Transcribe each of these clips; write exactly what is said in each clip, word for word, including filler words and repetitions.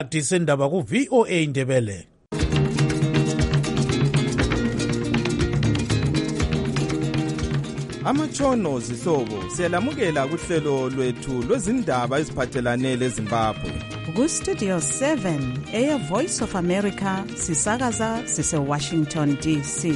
Disendaba ku V O A Ndebele. Amatshono zihlobo siyalamukela kuhlelo lwethu lwezindaba eziphathelane leZimbabwe. Ku Studio seven eya Voice of America sisakaza sise Washington D C.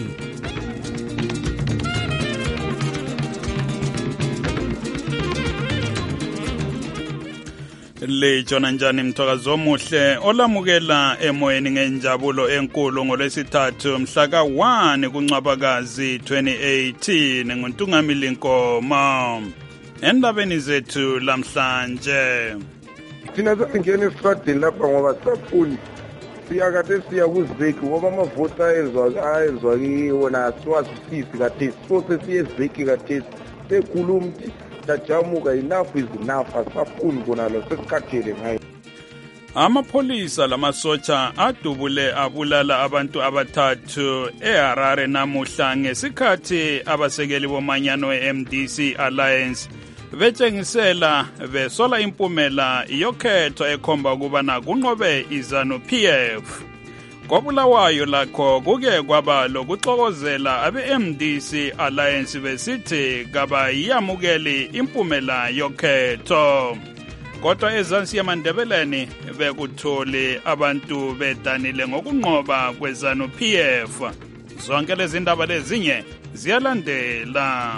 Le jona njani mthakazi omuhle olamukela emoyeni ngenjabulo enkulu ngolwesithathu mhla ka one kuNcwabakazi twenty eighteen nguNtungamili Nkoma. Endabeni zethu lamhlanje thina singene esitradeni lapha ngoba safuni siyakade siya kuzeki ngoba amavota ezwa ayezwa kiwona siwazisisi kade sifose siyezeki kade sekhuluma tajamuka enough is enough asafuni kona lo sesikhathele ngayo. Amapolisa lamasotsha adubule abulala abantu abathathu eHarare namuhla ngesikhathi abasekeli bomanyano we-M D C Alliance betshengisela besola impumela yokhetho ekhomba ukubana kunqobe iZanu P F. Kobulawayo lakho kuke kwaba lokuxokozela abe-M D C Alliance besithi kaba yiyamukeli impumela yokhetho. Kodwa ezansi yamandebeleni bekuthole abantu bedanile ngokunqoba kweZanu P F. Zonke lezi ndaba lezinye ziyalandela.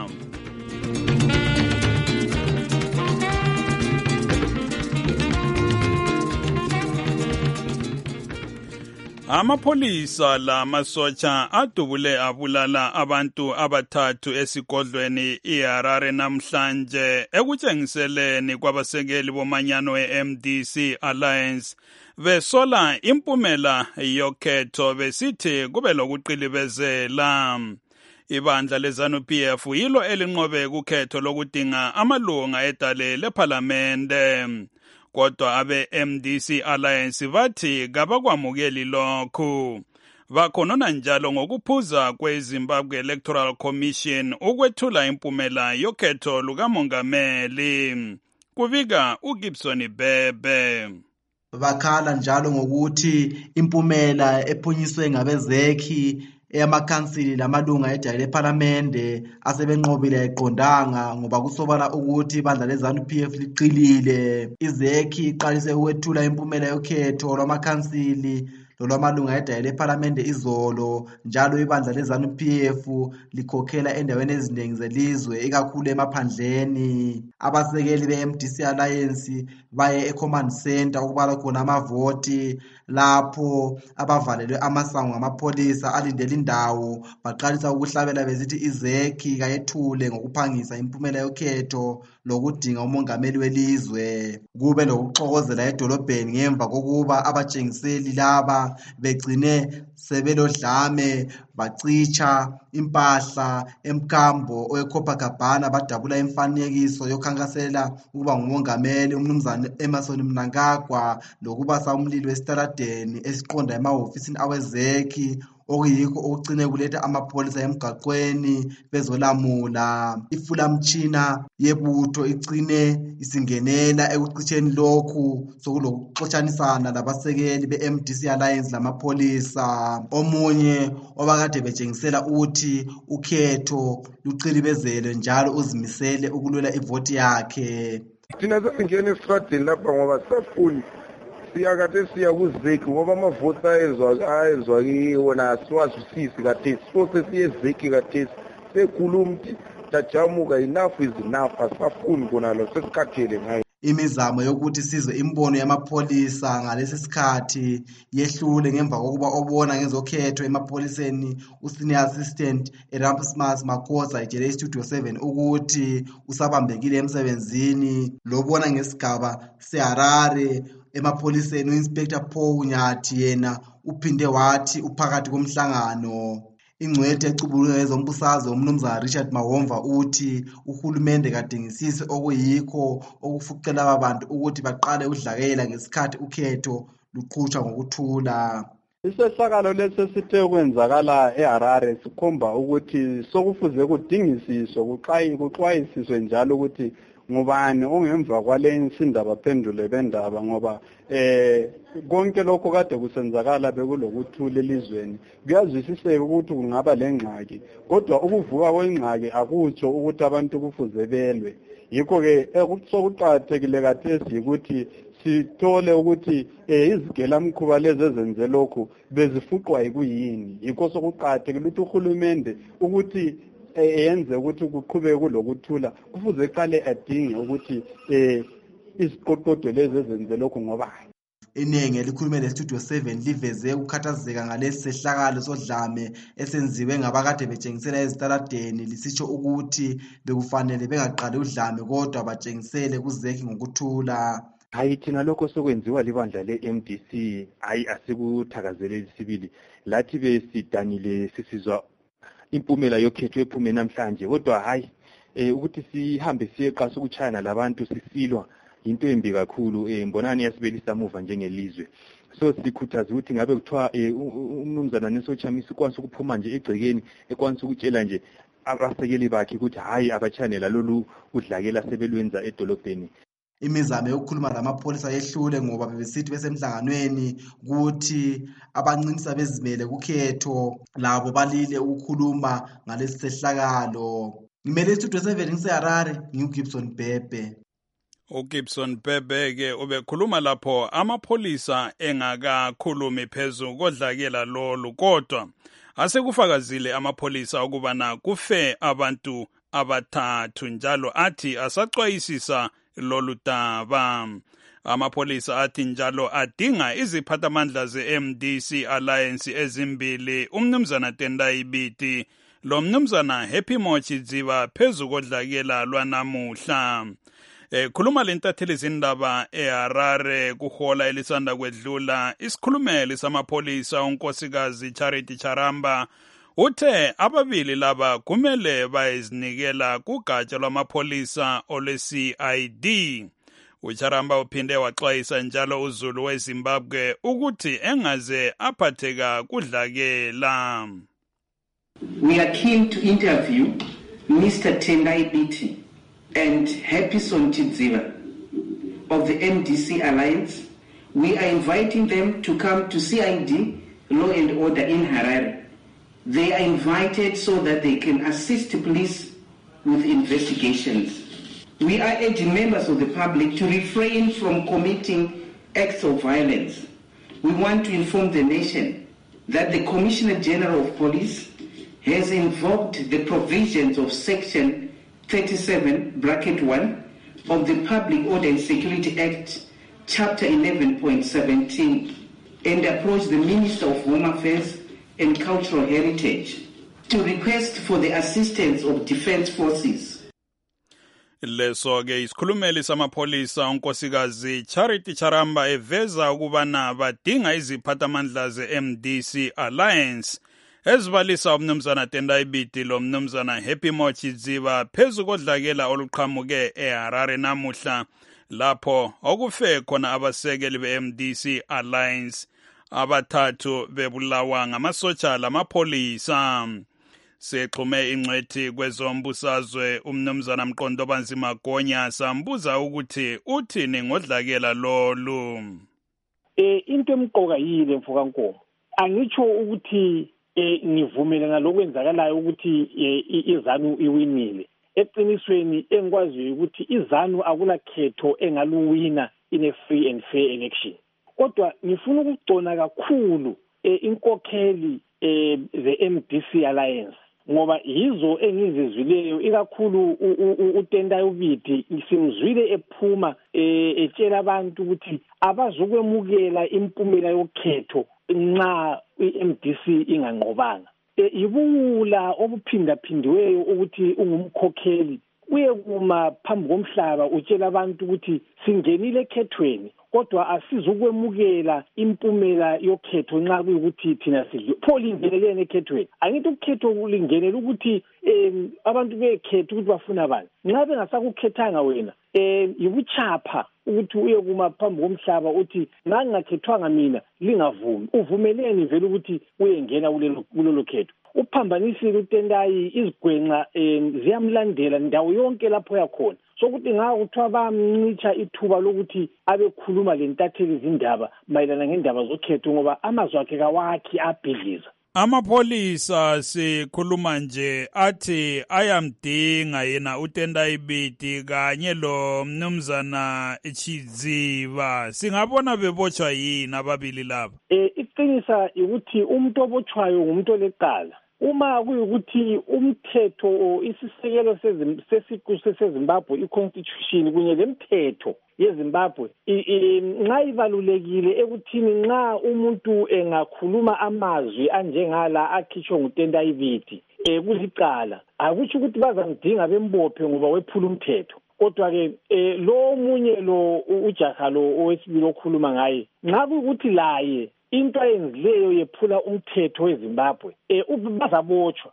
Amapolisa lamasotsha adubule abulala abantu abathathu esigodlweni eHarare namhlanje ekutshengiseleni kwabasekeli bomanyano e-M D C Alliance besola impumela yokhetho besithi kube lokuqilibezela. Ibandla leZanu P F yilo elinqobe kukhetho lokudinga amalunga edale lePhalamende. Kodwa abe-M D C Alliance bathi kabakwamukeli lokhu. Bakhonona njalo ngokuphuza kweZimbabwe Electoral Commission ukwethula impumela yokhetho lukamongameli. Kubika uGibson Bebe. Bakhala njalo ngokuthi impumela ephunyiswe ngabezekhi eyamakhansili lamalunga edale lePhalamende asebenqobile eqondanga ngoba kusobala ukuthi ibandla leZanu P F liqilile. Izekhi iqalise ukwethula impumela yokhetho lwamakhansili lolwamalunga edale lePhalamende izolo, njalo ibandla leZanu P F likhokhela endaweni eziningi zelizwe ikakhulu emaphandleni. Abasekeli be-M D C Alliance baye eCommand Center ukubala khona amavoti lapho abavalelwe amasango ngamapolisa alindele indawo baqalisa ukuhlabela bezithi izekhi kayethule ngokuphangisa impumela yokhetho lokudinga umongameli welizwe. Kube lokuxokozela edolobheni ngemva kokuba abatshengiseli laba begcine sebelodlame bacitsha impahla emkambo oweCopacabana badabula imfanekiso yokhankasela ukuba ngumongameli umnumzane Emmerson Mnangagwa lokubasa umlilo esitaladeni esiqonda emahofisini awezekhi okuyikho okucine kuletha amapolisa emgaqweni bezolamula. Ifulamtshina yebutho icine isingenela ekucitsheni lokhu sokulokuxotshanisana labasekeli be-M D C Alliance lamapolisa. Omunye obakade betshengisela uthi ukhetho luqilibezele njalo uzimisele ukulwela ivoti yakhe. Thina singene esitradeni lapha ngoba safuni siyakade siya kuzeki ngoba amavota ezwa ayezwa kiwona siwazisisi kade sifose siyezeki kade sekhuluma tajamuka enough is enough asafuni kona lo sesikhathele ngayo. Imizamo yokuthi sizwe imbono yamapolisa ngalesi sikhathi yehlule ngemva kokuba obona ngezokhetho emapoliseni usenior assistant Erasmus Makhoza ejele Studio seven ukuthi usabambekile emsebenzini. Lobona ngesigaba seHarare emapoliseni uInspector Paul Nyathi yena uphinde wathi uphakathi komhlangano. Ingcwethe ecubulunga ezombusazwe umnumzana Richard Mahomva uthi uhulumende kadingisise okuyikho okufuqela abantu ukuthi baqale udlakela ngesikhathi ukhetho luqhutshwa ngokuthula. Isehlakalo lesi sithe kwenzakala eHarare sikhomba ukuthi sokufuze kudingisiswe kuxwayisiswe njalo ukuthi ngubani ongemva kwale insinda baphendule bendaba ngoba eh konke lokho kade kusenzakala bekulokuthula elizweni kuyazwisiseka ukuthi kungaba lengxaki kodwa ukuvuka kwengxaki akutsho ukuthi abantu kufuze belwe yikho ke sokuqathekile kathesi ukuthi sithole ukuthi izigelamkhuba lezi ezenze lokhu bezifuqwa yikuyini yikho sokuqathekile ukuthi uhulumende ukuthi yenze ukuthi kuqhubeke kulokuthula kufuze eqale adinge ukuthi eh iziqoqodo lezi ezenze lokhu ngoba iningi elikhulume le-Studio seven liveze ukukhathazeka ngalesi sehlakalo sodlame esenziwe ngabakade betshengisela ezitaladeni lisitsho ukuthi bekufanele bengaqali udlame kodwa batshengisele kuzeki ngokuthula. Hayi thina lokho sokwenziwa libandla le-M D C hayi asikuthakazeleli sibili lathi besidanile sisizwa impumela yokhetho ephume namhlanje kodwa hayi eh ukuthi sihambe siyeqa sokuchayana labantu sisilwa into embi kakhulu eh mbonani yasibelisa muva njengelizwe so sikhuthaza ukuthi ngabe kuthiwa umnumzana nesochamisa kwansi ukuphuma nje egcekeni ekwansi ukutshela nje abasekeli bakhe ukuthi hayi abachanela lolu udlakela sebelwenza edolobheni. Imizamo yokukhuluma lamapholisa yehlule ngoba bebesithi besemhlanganweni ukuthi abancinisa bezimele kukhetho labo balile ukukhuluma ngalesi sehlakalo. Ngimele iStudio seven ngiseHarare ngiuGibson Bebe. uGibson Bebe ke ubekhuluma lapho amapholisa engakakhulumi phezulu kodlakela lolu kodwa asekufakazile amapholisa ukubana kufe abantu abathathu njalo athi asaxwayisisa lolu daba. Amapholisa athi njalo adinga iziphathamandla ze-M D C Alliance ezimbili umnumzana Tendai Biti lo mnumzana Happy Mochidziva phezu kodlakela lwanamuhla. Eh khuluma lentatheli izindaba eHarare kuhola elisanda kwedlula isikhulumeli samapholisa unkosikazi Charity Charamba uthe ababili laba kumele bayizinikela kugatsha lwamapholisa olwe-C I D. uCharamba uphinde waxwayisa njalo uZulu weZimbabwe ukuthi engaze aphatheka kudlakela. We are keen to interview Mister Tendai Biti and Happy Sonchidziva of the M D C Alliance. We are inviting them to come to C I D Law and Order in Harare. They are invited so that they can assist police with investigations. We are urging members of the public to refrain from committing acts of violence. We want to inform the nation that the Commissioner General of Police has invoked the provisions of Section thirty-seven, bracket one of the Public Order and Security Act, Chapter eleven point seventeen, and approached the Minister of Home Affairs and Cultural Heritage to request for the assistance of defense forces. Leso ke isikhulumeli samapholisa unkosikazi Charity Charamba eveza ukubana badinga iziphathamandla ze-M D C Alliance ezibalisa umnumzana Tendai Biti lo mnumzana Happy Mochidziva phezu kodlakela oluqhamuke eHarare namuhla lapho okufe khona abasekeli be-M D C Alliance abathathu bebulawa ngamasotsha lamapholisa. Sexhume ingcwethi kwezombusazwe umnumzana Mqondobanzi Magonya sambuza ukuthi uthini ngodlakela lolu. Eh into emqoka yile mfoka Nkomo angitsho ukuthi eh ngivumele ngalokwenzakalayo ukuthi iZanu iwinile eqinisweni engikwaziyo ukuthi iZanu akulakhetho engaluwina in a free and fair election kodwa ngifuna ukugcona kakhulu inkokheli the-M D C Alliance ngoba yizo engizizwileyo ikakhulu uTendai Biti simzwile ephuma etshela abantu ukuthi abazokwemukela impumela yokhetho nxa i-M D C inganqobanga. Ibula obuphindaphindiweyo ukuthi ungumkhokheli uye kuma phambi komhlaba utshela abantu ukuthi singenile ekhethweni kodwa asizukwemukela impumela yokhetho nxa kuyikuthi thina sidle pho lingenelene ekhethweni. Angithi ukhetho kulingenela ukuthi um abantu bekhetha ukuthi bafuna bani nxa bengasakukhethanga wena um yibuchapha ukuthi uye kuma phambi komhlaba uthi nxa ngingakhethwanga mina lingavumi uvumeleni vele ukuthi uyengena kulelo khetho. Uphambanisile uTendai izigwenqa ziyamlandela ndawo yonke lapho yakhona sokuthi ngawo kuthiwa bamncisha ithuba lokuthi abekhuluma lentatheli izindaba mayelana ngendaba zokhetho ngoba amazwi akhe kawakhi abhidliza. Amapholisa sikhuluma nje athi ayamdinga yena uTendai Biti kanye lo mnumzana Chidziva. Singabona bebotshwa yini ababili laba? Eh iqinisa ukuthi umuntu obotshwayo ngumuntu olecala. Uma kuyukuthi umthetho isisekelo sesiqu seZimbabwe iconstitution kunye lemithetho yeZimbabwe nxa ibalulekile ekuthini nxa umuntu engakhuluma amazwi anjengala akhishwe nguTendai Biti eh kulicala akuthi ukuthi bazamdinga bembophe ngoba wephula umthetho. Kodwa ke lo munye lo ujaha lo owesibili okhuluma ngaye nxa kuyukuthi laye into ayenzileyo yephula umthetho weZimbabwe eh bazabotshwa.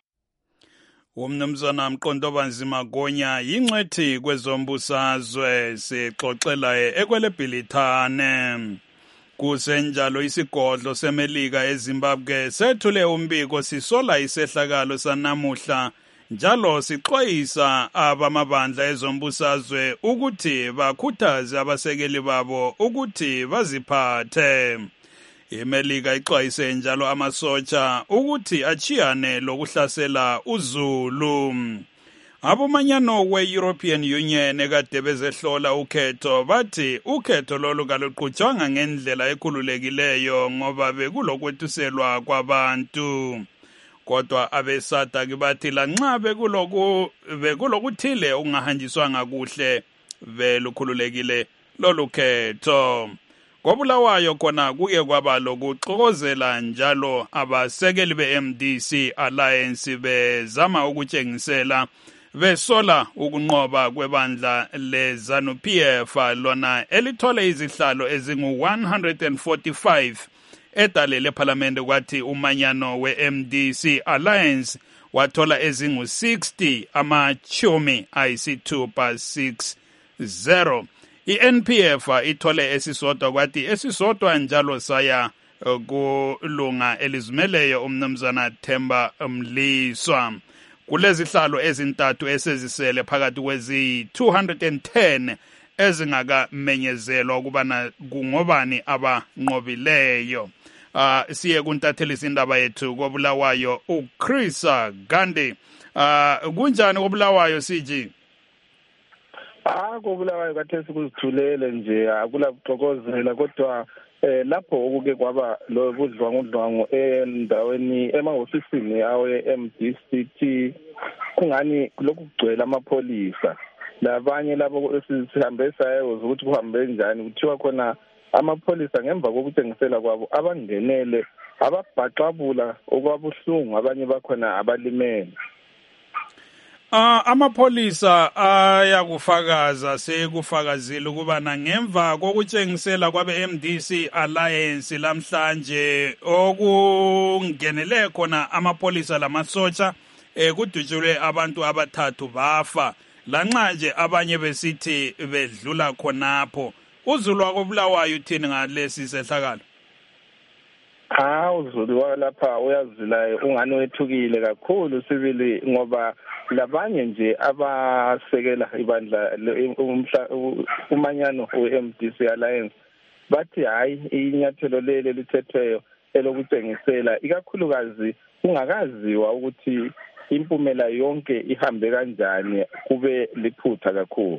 Umnumzana Mqondobanzima Gonya yingcwethi kwezombusazwe sixoxela ekwelebhilithane. Kusenjalo isigodlo semelika eZimbabwe sethule umbiko sisola isehlakalo sanamuhla njalo sixwayisa abamabandla ezombusazwe ukuthi bakhuthaze abasekeli babo ukuthi baziphathe. iMelika ixwayise njalo amasotsha ukuthi achiyane lokuhlasela uZulu. Abomanyano we-European Union ekade bezehlola ukhetho bathi ukhetho lolu kaluqhutshwanga ngendlela ekhululekileyo ngoba bekulokwetuselwa kwabantu. Kodwa abesata bathi lanxa bekuloku bekulokuthile ungahanjiswanga kuhle belukhululekile lolu khetho. Kobulawayo khona kuye kwaba lokuxokozela njalo abasekeli be-M D C Alliance bezama ukutshengisela besola ukunqoba kwebandla leZANU-P F lona elithole izihlalo ezingu one hundred forty-five edale lephalamende kwathi umanyano we-M D C Alliance wathola ezingu sixty amachumi ayisithupha six zero. I-N P F ithole esisodwa kwathi esisodwa njalo saya kulunga elizimeleyo umnumzana Themba Mliswa. Kulezi hlalo ezintathu esezisele phakathi kwezi two hundred ten ezingakamenyezelwa ukubana kungobani abanqobileyo. Uh, siye kuntatheli indaba yethu kobulawayo uChris Gandhi. Uh, kunjani kobulawayo siji? Ah kobulawayo kathesi kuzithulele nje akula kuxokozela kodwa eh lapho okuke kwaba lo budlwangudlwangu endaweni emahofisini awe-M D C T kungani lokhu kugcwele amapholisa labanye labo esihambe sayo ukuthi kuhambe njani kuthiwa khona amapholisa ngemva kokutshengisela kwabo abangenele ababhaxabula okwabuhlungu abanye bakhona abalimele. Uh, amapholisa ayakufakaza sekufakazile ukubana ngemva kokutshengisela kwabe-M D C Alliance lamhlanje okungenele khona amapholisa lamasotsha eh kudutshulwe abantu abathathu bafa lanxa nje abanye besithi bedlula khonapho. uZulu wakobulawayo uthini ngalesi sehlakalo? Ah uZulu walapha uyazilayo ungani wethukile kakhulu sibili ngoba labanye nje abasekela ibandla umanyano we-M D C Alliance bathi hayi inyathelo lele lithethweyo elokutshengisela ikakhulukazi ungakaziwa ukuthi impumela yonke ihambe kanjani kube liphutha kakhulu.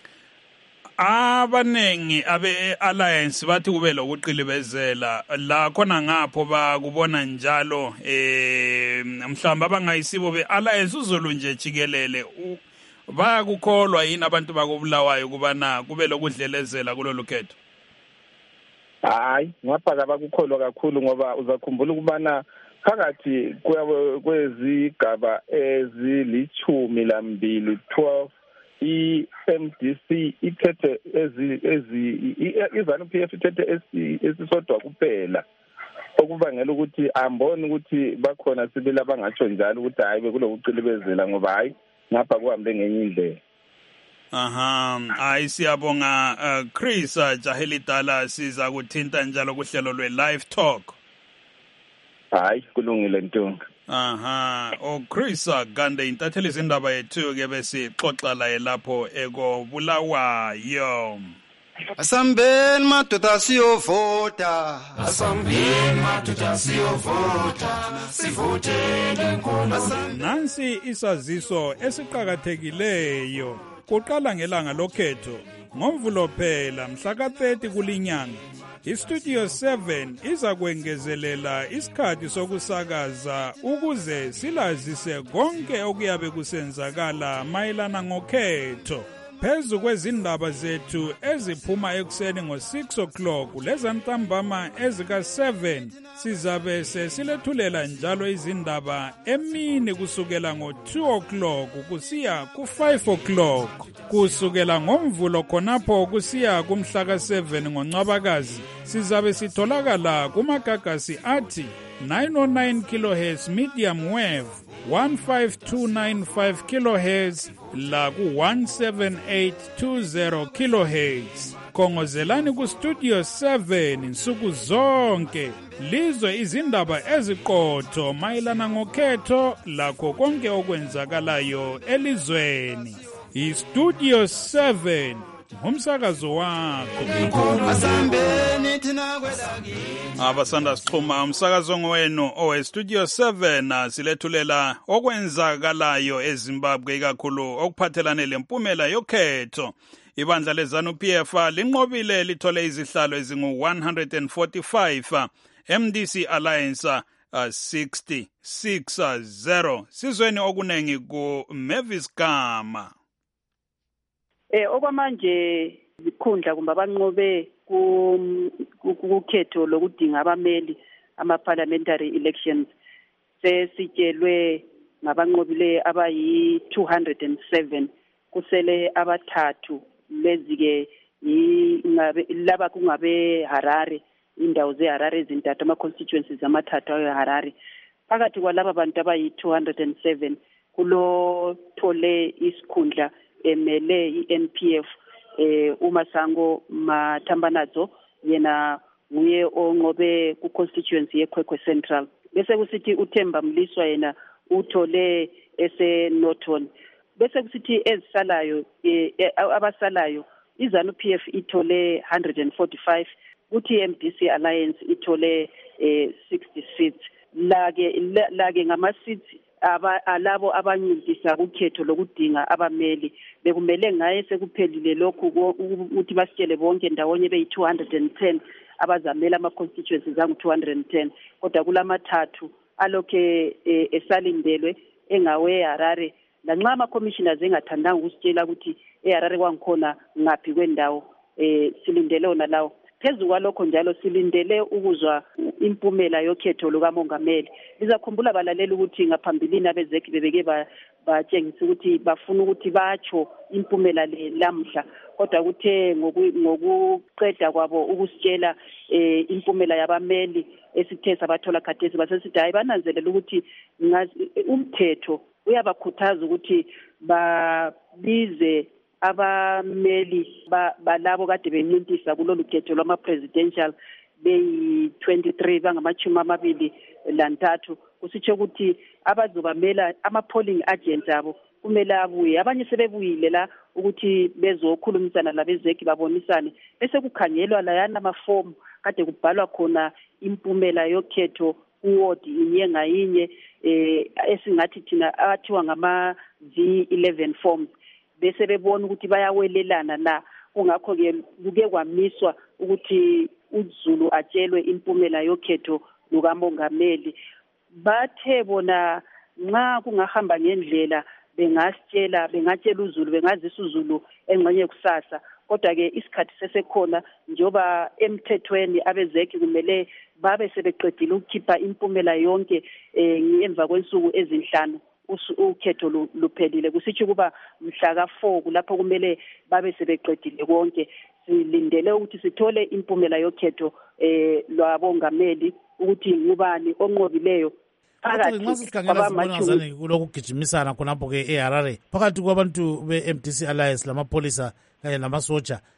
Abanengi abe-Alliance bathi kube lokuqilibezela la khona ngapho bakubona njalo eh mhlamba abangayisibo be-Alliance uZulu nje jikelele bayakukholwa yini abantu bakobulawayo kubana kube lokudlelezela kulolu khetho? Hayi ngapha abakukholwa kakhulu ngoba uzakhumbula ukubana phakathi kwezigaba ezilithumi lambili twelve i-M D C ithethe ezi ezi iZANU-P F ithethe esisodwa kuphela okubangela ukuthi ambone ukuthi bakhona sibili abangatsho njalo ukuthi hayi bekulokucilibezela ngoba hayi ngapha kuhambe ngenye indlela. Aha, hayi siyabonga uh, Chris uh, Jahelidala siza kuthinta njalo kuhlelo lwe live talk. hayi kulungile Ntunga. Aha, o Chris Gande intatheli izindaba yethu ke bese xoxa la lapho eko Bulawayo. Asambeni madoda siyovota, asambeni madoda siyovota, sivotele inkomo. Nansi isaziso esiqhakathekileyo kuqala ngelanga lokhetho ngoMvulo phela mhla ka thirty kulinyanga. iStudio seven iza kwengezelela isikhathi sokusakaza ukuze silazise konke okuyabe kusenzakala mayelana ngokhetho. Phezu kwezindaba zethu eziphuma ekuseni ngo-six o'clock lezantambama ezika seven sizabe sesilethulela njalo izindaba emini kusukela ngo-two o'clock kusiya ku-five o'clock kusukela ngoMvulo khonapho kusiya kumhla ka seven ngoNcwabakazi sizabe sitholakala kumagagasi athi nine oh nine kilohertz medium wave, fifteen two nine five kilohertz la ku seventeen eight twenty kilohertz. Kongozelani ku Studio seven insuku zonke lizwe izindaba eziqotho mayelana ngokhetho lakho konke okwenzakalayo elizweni. iStudio seven umsakazo wakho. Abasanda sixhuma umsakazo ngwenu owe Studio seven silethulela okwenzakalayo eZimbabwe ikakhulu okuphathelane lempumela yokhetho. Ibandla leZANU-P F linqobile lithole izihlalo ezingu one forty-five, M D C Alliance uh, sixty-six zero. Sizweni okunengi ku Mavis Gama. Eh okwamanje izikhundla kumbe abanqobe kukhetho lokudinga abameli ama parliamentary elections sesitshelwe ngabanqobile abayi two hundred seven kusele abathathu lezike laba kungabe Harare indawo ze Harare ezintathu ama constituencies amathathu ayo Harare phakathi kwalaba bantu abayi two hundred seven kulo thole isikhundla emele i-N P F eh uMasango Mathambanazo yena nguye onqobe ku constituency yeKwekwe Central bese kusithi uThemba Mliswa yena uthole ese Northern bese kusithi ezisalayo abasalayo iZANU-P F ithole one forty-five kuthi M D C Alliance ithole eh sixty-six lake lake ngama seats aba alabo abanyindisa ukhetho lokudinga abameli bekumele ngaye sekuphelile lokhu ukuthi basitshele bonke ndawonye beyi two hundred ten abazamela ama constituencies angu two hundred ten kodwa kulamathathu alokhe esalindelwe engawe Harare lanxa ama commissioners engathandanga ukusitshela ukuthi eHarare kwangikhona ngaphi kwendawo eh silindele ona lawo phezu kwalokho njalo silindele ukuzwa impumela yokhetho lukamongameli. Lizakhumbula balalela ukuthi ngaphambilini abezeki bebeke batshengisa ukuthi bafuna ukuthi batsho impumela le lamhla kodwa kuthe ngokuqeda kwabo ukusitshela eh impumela yabameli esithe sabathola khathesi basesithi hayi bananzelela ukuthi umthetho uyabakhuthaza ukuthi babize abameli balabo kade benyintisa kulolu khetho lwama presidential beyi twenty-three bangamachumi amabili lantathu kusitsho ukuthi abazobamela ama polling agents abo kumele abuye abanye sebebuyile la ukuthi bezokhulumisana labezeki babonisane bese kukhangelwa layana amaform kade kubhalwa khona impumela yokhetho uward inye ngayinye eh esingathi thina athiwa ngama V eleven forms bese bebona ukuthi bayawelelana la kungakho ke kuke kwamiswa ukuthi uZulu atshelwe impumela yokhetho lukamongameli bathe bona nxa kungahamba ngendlela bengasitshela bengatshela uZulu bengazisa uZulu engxenye kusasa kodwa ke isikhathi sesekhona njoba emthethweni abezeki kumele babe sebeqedile ukukhipha impumela yonke emva kwensuku ezinhlanu ukhetho luphelile kusitsho kuba mhla ka four kulapho kumele babe sebeqedile konke silindele ukuthi sithole impumela yokhetho eh lwabongameli ukuthi ngubani onqobileyo phakathi kwabamachumi kulokugijimisana khonapho ke eHarare phakathi kwabantu be-M D C Alliance lamapolisa kanye namasoja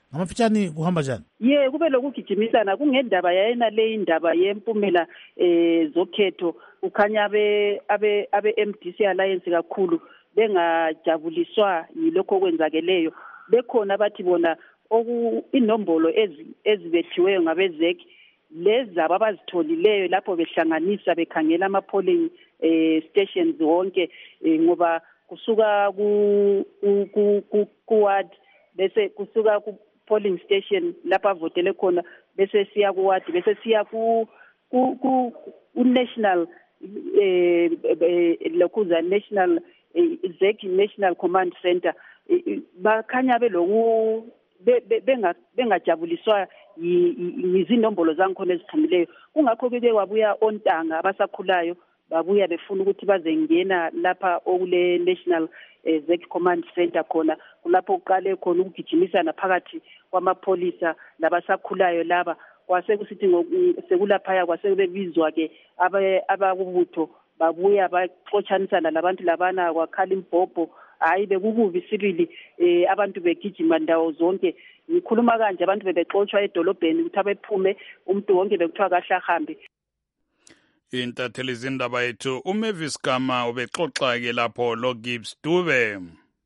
ngamafitshane kuhamba njani? Ye kube lokugijimisana kungendaba yayena le indaba yempumela eh zokhetho ukhanya abe abe abe M D C Alliance kakhulu bengajabuliswa yilokho okwenzakeleyo. Bekhona bathi bona oku inombolo ezibethiweyo ngabezeki lezi abazitholileyo lapho behlanganisa bekhangela ama polling eh stations wonke ngoba kusuka ku ku ku ward bese kusuka ku polling station lapha votele khona bese siya ku ward bese siya ku ku national eh lokuza national Zeki National Command Center bakhanya beloku benga bengajabuliswa yizinombolo zankhona eziphumileyo kungakho ke kwabuya ontanga abasakhulayo babuya befuna ukuthi bazengena lapha okule National Zeki Command Center khona kulapho uqale khona ukugijimisana phakathi kwamapholisa labasakhulayo laba kwase kusithi sekulaphaya kwase bebizwa ke abakubutho babuya baxotshanisana labantu labana kwakhala imbhobho hayi bekukubi sibili eh abantu begijima ndawo zonke ngikhuluma kanje abantu bebexotsha edolobheni ukuthi abephume umuntu wonke bekuthiwa kahle ahambe. Intatheli zindaba yethu uMavis Gama ubexoxa ke lapho lo Gibbs Dube.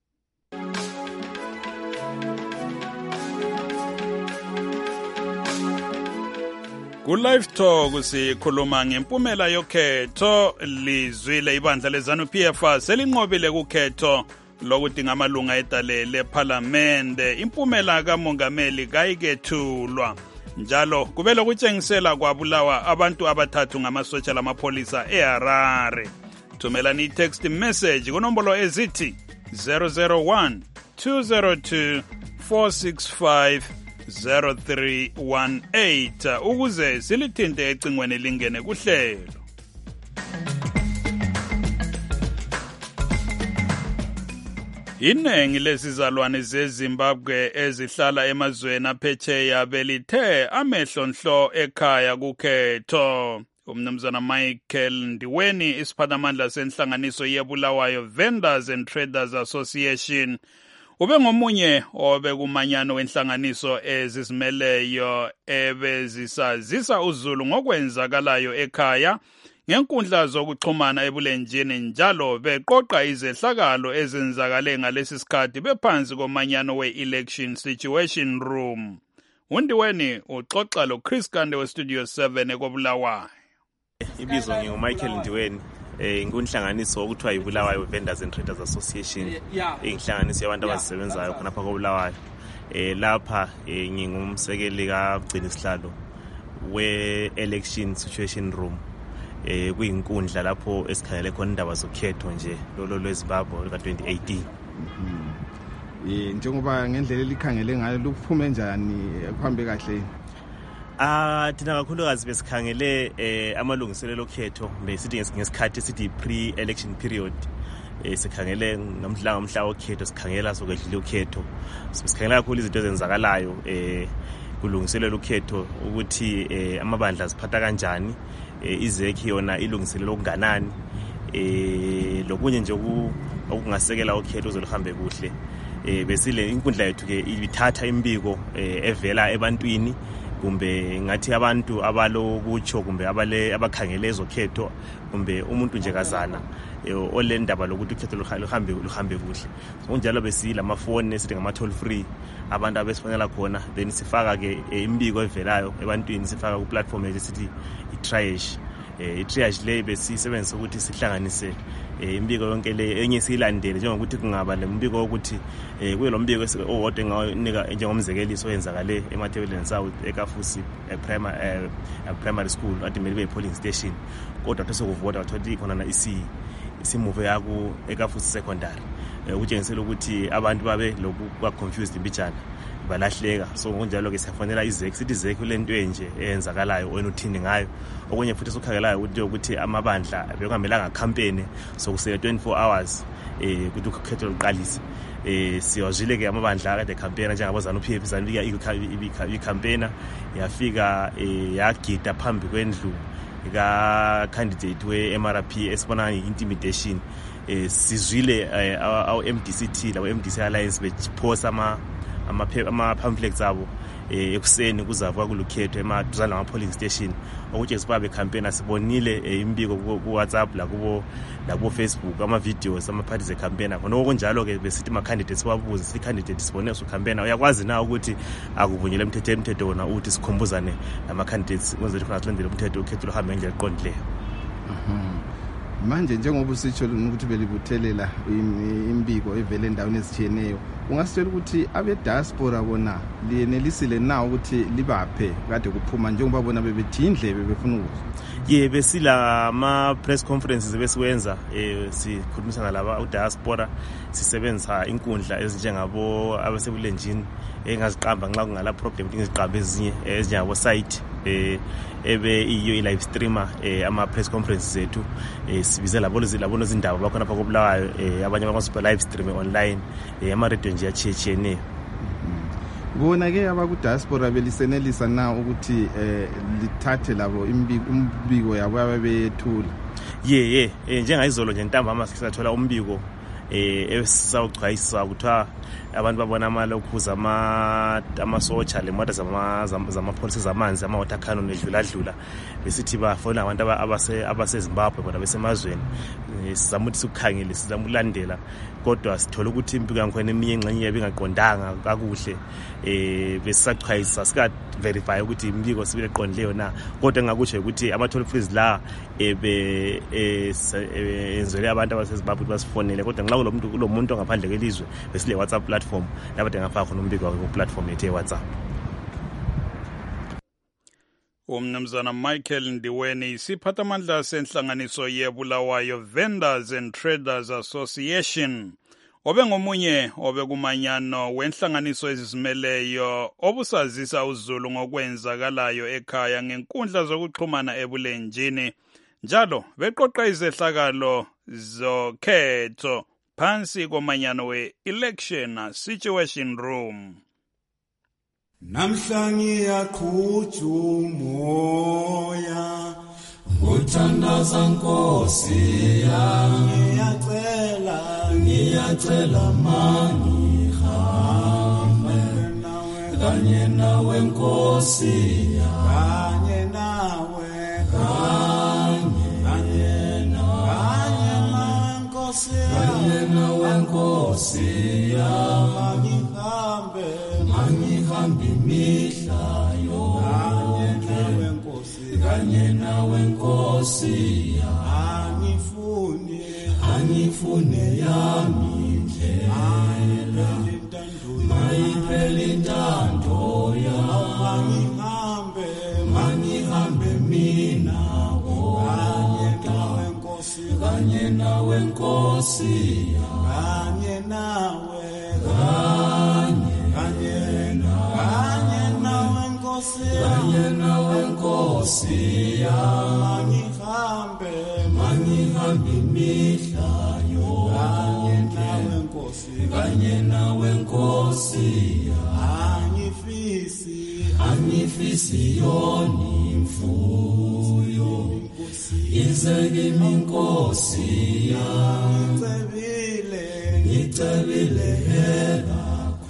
Ku-Live Talk sikhuluma ngempumela yokhetho lizwile ibandla lezanu P F selinqobile kukhetho lokuthi ngamalunga edale lephalamende impumela kamongameli kayikethulwa njalo kube lokutshengisela kwabulawa abantu abathathu ngamasotsha lamapholisa eHarare. Thumelani i-text message kunombolo ezithi zero zero one two zero two four six five zero three one eight ukuze silithinte ecingweni lingene kuhlelo. Inengi lesizalwane zeZimbabwe ezihlala emazweni aphetsheya belithe amehlo nhlo ekhaya kukhetho. Umnumzana Michael Ndiweni isiphathamandla senhlanganiso yebulawayo Vendors and Traders Association ube ngomunye obekumanyano wenhlanganiso ezizimeleyo ebezisazisa uZulu ngokwenzakalayo ekhaya ngenkundla zokuxhumana ebulenjini njalo beqoqa izehlakalo ezenzakale ngalesi sikhathi bephansi komanyano we-election situation room. Undiweni uxoxa lo Chris Kande we Studio seven ekobulawayo. Ibizo nginguMichael Ndiweni. Eh ngunhlanganiso okuthiwa ibulawayo Vendors and Traders Association inhlanganiso yabantu abasebenzayo khona phakathi kobulawayo eh lapha ngingumsekeli kaGcina isihlalo we election situation room eh kuyinkundla lapho esikhangele khona indaba zokhetho nje lolo lweZimbabwe ka twenty eighteen. Eh njengoba ngendlela elikhangele ngayo lokuphume njani kuhambe kahle? Ah thina kakhulukazi besikhangele eh amalungiselelo okhetho besithi ngesikhathi sithi pre-election period eh sikhangele ngamhla ngamhla okhetho sikhangela sokwedlula ukhetho sikhangela kakhulu izinto ezenzakalayo eh kulungiselelo ukhetho ukuthi eh amabandla siphatha kanjani eh izeki yona ilungiselelo okunganani eh lokunye nje okungasekela ukhetho uzoluhambe kuhle eh besile inkundla yethu ke ibithatha imbiko evela ebantwini kumbe ngathi abantu abalokutsho kumbe abale abakhangele ezokhetho kumbe umuntu nje kazana ole ndaba lokuthi ukhetho luhambe luhambe kuhle kunjalo besilama phone sithi ngama toll free abantu abesifonela khona then sifaka ke imbiko evelayo ebantwini sifaka ku platform esithi i-triage i triage le besisebenzisa ukuthi sihlanganise imbiko yonke le enye silandele njengokuthi kungaba lembiko ukuthi kuyo lombiko owodwa nganika njengomzekeliso oyenzakale eMathebeleni South eKafusi primary primary school at Melbe polling station kodwa tosokuvota wathothi khona na isi isimove yaku eKafusi secondary ukutshengisela ukuthi abantu babe lokhu kwa confused imbijana balahleka so kunjalo ke siyafanele izeki sithi izeki lento enje eyenzakalayo wena uthini ngayo okunye futhi sokhangelayo ukuthi ukuthi amabandla bekuhambelanga campaign so kusele twenty-four hours eh ukuthi ukhetho luqalise eh siyozile ke amabandla akade campaign njengabo ZANU P F ZANU i campaign yafika yagida phambi kwendlu ka candidate we M R P esibona intimidation eh sizwile awu M D C T lawo M D C Alliance bephosa ama ama-pamphlets abo eh ekuseni kuzavuka kulukhetho emaduzane lama-polling station ukuthi sibabe campaign asibonile imbiko ku-WhatsApp la kubo la kubo Facebook ama-videos ama-parties e-campaign khona okunjalo-ke besithi ama-candidates babuze sithi candidate sibone su-campaign uyakwazi na ukuthi akuvunyelwe emthethweni umthetho wona uthi sikhombuzane nama-candidates kwenzela khona silandele umthetho ukhetho luhambe ngendlela eqondileyo. Manje njengoba usitsho ukuthi belibuthelela imbiko evele endaweni ezitshiyeneyo ungasitshela ukuthi abe diaspora bona liyenelisile na ukuthi libaphe kade kuphuma njengoba bona bebethi indlebe befuna ukuzwa? Ye besila ama press conferences besiwenza eh sikhulumisana laba u diaspora sisebenza inkundla ezinjengabo abasebulenjini engaziqamba nxa kungala problem ingiziqamba ezinye ezinjengabo site eh ebe iyo live streamer eh ama press conferences zethu eh sibize labo lezilabo izindaba bakhona phaka kubulawayo eh abanye bakwazi live stream online eh ama radio nje achechene. Bona ke abaku diaspora belisenelisa na ukuthi eh lithathe labo imbiko yabo ababethula? Ye ye njengayizolo nje ntambama sisathola umbiko eh esawuchwayisa kuthiwa abantu babona amalokhuza ama amasotsha lemota zama zama police zamanzi ama water cannon edlula dlula besithi bafona abantu abase abaseZimbabwe bona besemazweni sizamuthi ukukhangela sizamulandela kodwa sithola ukuthi impiko yankhona eminye engxenye ebingaqondanga kakuhle eh besachwayisa sika verify ukuthi impiko sibile eqondileyo na kodwa engakutsho ukuthi ama toll frees la ebe enzele abantu abaseZimbabwe basifonele kodwa nxa kulomuntu kulomuntu ngaphandle kwelizwe besile WhatsApp platform lapho ngafaka khona umbiko ku platform ethe WhatsApp. Umnumzana Michael Ndiweni isiphathamandla senhlanganiso yeBulawayo Vendors and Traders Association obengomunye obekumanyano wenhlanganiso ezizimeleyo obusazisa uZulu ngokwenzakalayo ekhaya ngenkundla zokuxhumana ebulenjini njalo beqoqa izehlakalo zokhetho phansi komanyano we-election situation room. Namhlangi yaqhutshwa umoya ngothandaza Nkosi yami ngiyacela ngiyacela mangihambe kanye nawe Nkosi kanye nawe kanye kanye nawe Nkosi kanye nawe Nkosi yami ngihambe mangihambe mihlayo kanye nawe Nkosi kanye nawe Nkosi angifune angifune yami ndlela mayiphele intando yami mangihambe mangihambe mina kanye nawe Nkosi kanye nawe Nkosi kanye nawe kanye kanye nawe Nkosi kanye nawe Nkosi mangihambe mangihambe mihlayo kanye nawe Nkosi kanye nawe Nkosi angifisi angifisi yoni mfuyo izeke minkosi ngicebile ngicebile hela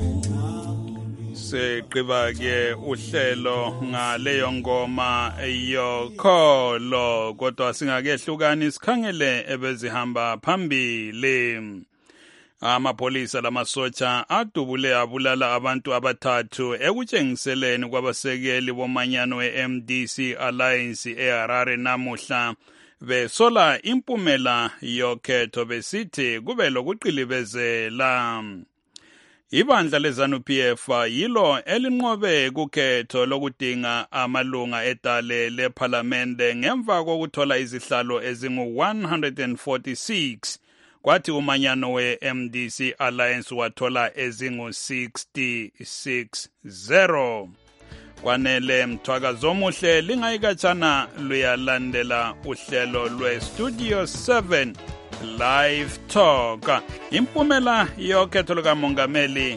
seqiba-ke uhlelo ngaleyo ngoma yokholo kodwa singakehlukani sikhangele ebezihamba phambili. Amapolisa lamasotsha adubule abulala abantu abathathu ekutshengiseleni kwabasekeli bomanyano we-M D C Alliance eHarare namuhla besola impumela yokhetho besithi kube lokuqilibezela. Ibandla leZANU-P F yilo elinqobe kukhetho lokudinga amalunga edale lephalamende ngemva kokuthola izihlalo ezingu one hundred forty-six kwathi umanyano we-M D C Alliance wathola ezingu sixty-six zero. Kwanele mthwakazi omuhle lingayikatshana luyalandela uhlelo lwe-Studio seven Live Talk. Impumela yokhetho lukamongameli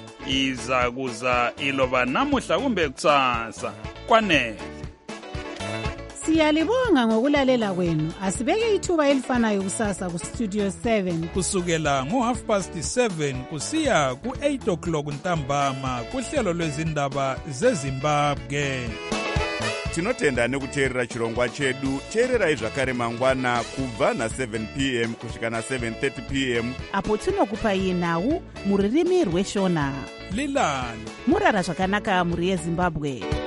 izakuza iloba namuhla kumbe kusasa. Kwanele Siyalibonga ngokulalela kwenu. Asibeke ithuba elifanayo kusasa ku Studio seven. Kusukela ngo half past seven kusiya ku eight o'clock ntambama kuhlelo lwezindaba zeZimbabwe. Tinotenda nekuteerera chirongwa chedu. Teererai zvakare mangwana kubva na seven p m kusvika na seven thirty p m apo tinokupai nhau muririmi rweshona. Lilani murara zvakanaka muri yeZimbabwe.